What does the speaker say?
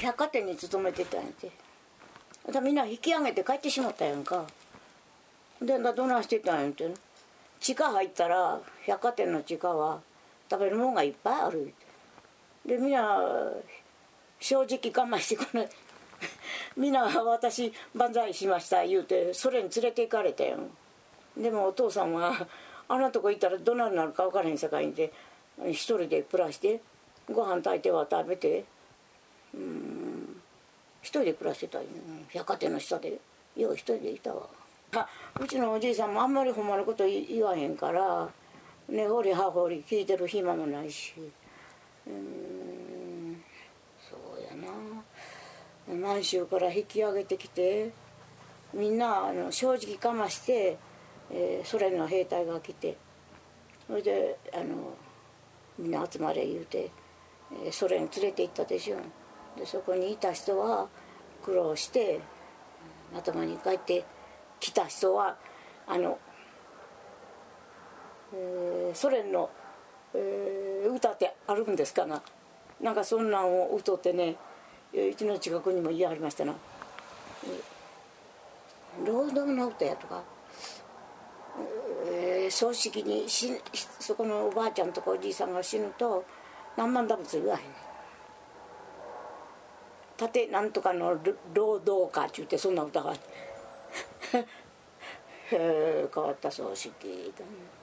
百貨店に勤めてたんやて。みんな引き上げて帰ってしまったやんか。でどないしてたんやて、地下入ったら百貨店の地下は食べるもんがいっぱいある。でみんな正直我慢してこないみんな私万歳しました言うてそれに連れて行かれたよ。でもお父さんはあんなとこ行ったらどないなるか分からへんさかいんで一人で暮らしてご飯炊いては食べて一人で暮らしてたよ、百貨店の下でよう一人でいたわ。うちのおじいさんもあんまりほんまのこと言わへんから根掘り葉掘り聞いてる暇もないし、そうやな。満州から引き上げてきてみんな正直かまして、ソ連の兵隊が来てそれでみんな集まれ言うて、ソ連に連れて行ったでしょ。でそこにいた人は苦労して頭に帰ってきた人はソ連の、歌ってあるんですかな、なんかそんなんを歌ってね、うちの近くにも家ありましたな、労働の歌やとか、葬式にそこのおばあちゃんとかおじいさんが死ぬと何万打仏言わへんねん。盾なんとかの労働歌って言ってそんな歌が変わった葬式だね。